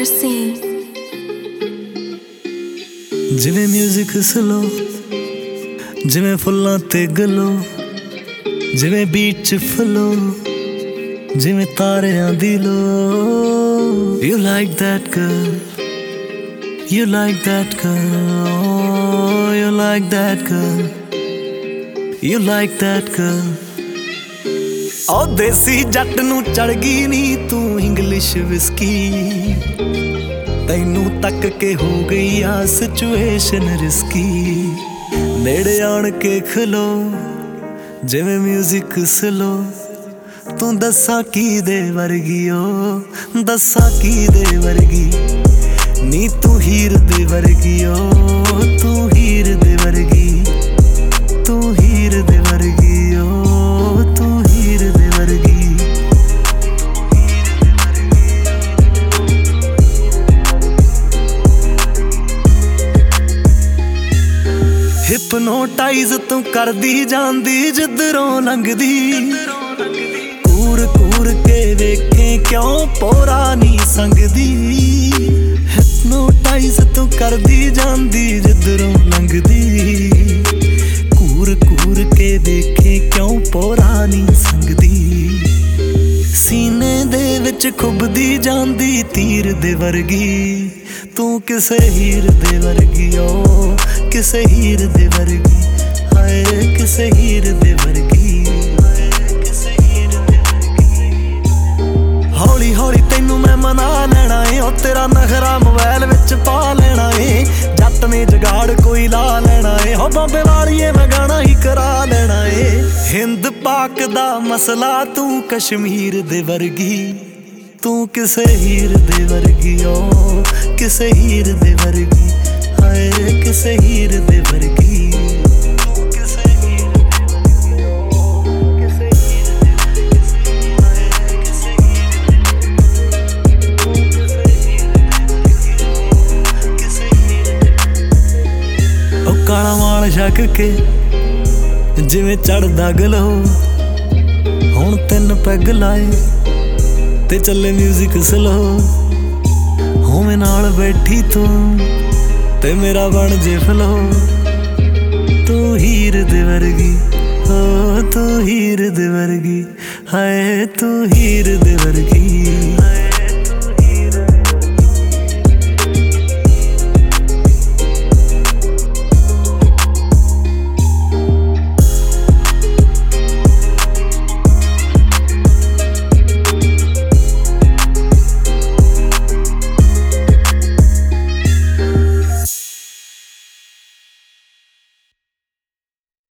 scene. ਜਿਵੇਂ music slow, ਜਿਵੇਂ ਫੁੱਲਾਂ ਤੇ ਗਲੋ, ਜਿਵੇਂ ਬੀਟ 'ਚ ਫਲੋ, ਜਿਵੇਂ ਤਾਰਿਆਂ ਦੀ ਲੋ। You like that girl, you like that girl, oh, you like that girl, you like that girl। ਓ ਦੇਸੀ ਜੱਟ ਨੂੰ ਚੜ ਗਈ ਨੀ ਤੂੰ ਇੰਗਲਿਸ਼ ਵਿਸਕੀ, ਤੈਨੂੰ ਤੱਕ ਕੇ ਹੋ ਗਈ ਆ ਸਿਚੁਏਸ਼ਨ ਰਿਸਕੀ। ਨੇੜੇ ਆਣ ਕੇ ਖਲੋ ਜਿਵੇਂ ਮਿਊਜ਼ਿਕ ਸਲੋ, ਤੂੰ ਦੱਸਾਂ ਕਿਹਦੇ ਵਰਗੀ ਓ, ਦੱਸਾਂ ਕਿਹਦੇ ਵਰਗੀ ਨੀ ਤੂੰ ਹੀਰ ਦੇ ਵਰਗੀ ਓ, ਤੂੰ ਹੀਰ ਦੇ ਵਰਗੀ, ਤੂੰ ਹੀਰ ਦੇ ਵਰਗੀ ਓ, ਤੂੰ ਹੀਰ ਦੇ ਵਰਗੀ। ਹਿਪਨੋਟਾਈਜ਼ ਤੂੰ ਕਰਦੀ ਜਾਂਦੀ ਜਿੱਧਰੋਂ ਲੰਘਦੀ, ਕੂਰ ਕੂਰ ਕੇ ਵੇਖੇ ਕਿਉਂ ਪੋਰਾ ਨੀ ਸੰਗਦੀ। ਹਿਪਨੋਟਾਈਜ਼ ਤੂੰ ਕਰਦੀ ਜਾਂਦੀ ਜਿੱਧਰੋਂ ਲੰਘਦੀ, ਕੂਰ ਕੂਰ ਕੇ ਵੇਖੇ ਕਿਉਂ ਪੋਰਾ ਨੀ ਸੰਗਦੀ। ਸੀਨੇ ਦੇ ਵਿੱਚ ਖੁੱਭਦੀ ਜਾਂਦੀ ਤੀਰ ਦੇ ਵਰਗੀ, ਤੂੰ ਕਿਸੇ ਹੀਰ ਦੇ ਵਰਗੀ ਓ, ਕਿਸੇ ਹੀਰ ਦੇ ਵਰਗੀ, ਹਾਏ ਕਿਸੇ ਹੀਰ ਦੇ ਵਰਗੀ, ਕਿਸੇ ਹੀਰ ਦੇ ਵਰਗੀ। ਹੌਲੀ ਹੌਲੀ ਤੈਨੂੰ ਮੈਂ ਮਨਾ ਲੈਣਾ ਏ, ਓ ਤੇਰਾ ਨਖਰਾ ਮੋਬਾਈਲ ਵਿੱਚ ਪਾ ਲੈਣਾ ਏ। ਜੱਟ ਨੇ ਜਗਾੜ ਕੋਈ ਲਾ ਲੈਣਾ ਏ, ਹੋ ਬੰਬੇ ਵਾਲੀਏ ਮੈਂ ਗਾਣਾ ਹੀ ਕਰਾ ਲੈਣਾ ਏ। ਹਿੰਦ ਪਾਕ ਦਾ ਮਸਲਾ ਤੂੰ ਕਸ਼ਮੀਰ ਦੇ ਵਰਗੀ, ਤੂੰ ਕਿਸੇ ਹੀਰ ਦੇ ਵਰਗੀ ਓ, ਕਿਸੇ ਹੀਰ ਦੇ ਵਰਗੀ, ਹਾਏ ਕਿਸੇ ਹੀਰ ਦੇ ਵਰਗੀ, ਤੂੰ ਕਿਸੇ ਹੀਰ ਦੇ ਵਰਗੀ ਓ, ਕਿਸੇ ਹੀਰ ਦੇ ਵਰਗੀ, ਹਾਏ ਕਿਸੇ ਹੀਰ ਦੇ ਵਰਗੀ, ਤੂੰ ਕਿਸੇ ਹੀਰ ਦੇ ਵਰਗੀ ਓ, ਕਿਸੇ ਹੀਰ ਦੇ ਵਰਗੀ। ਓ ਕਾਲਾ ਵਾਲ ਛਕ ਕੇ ਜਿਵੇਂ ਚੜਦਾ ਗਲੋ, ਹੁਣ 3 ਪੈਗ ਲਾਏ ਤੇ ਚੱਲੇ ਮਿਊਜ਼ਿਕ ਸਲੋ। ਹੋਵੇਂ ਨਾਲ ਬੈਠੀ ਤੂੰ ਤੇ ਮੇਰਾ ਬਣ ਜੇ ਫਲੋ, ਤੂੰ ਹੀਰ ਦੇ ਵਰਗੀ ਓ, ਤੂੰ ਹੀਰ ਦੇ ਵਰਗੀ, ਹਾਏ ਤੂੰ ਹੀਰ ਦੇ ਵਰਗੀ।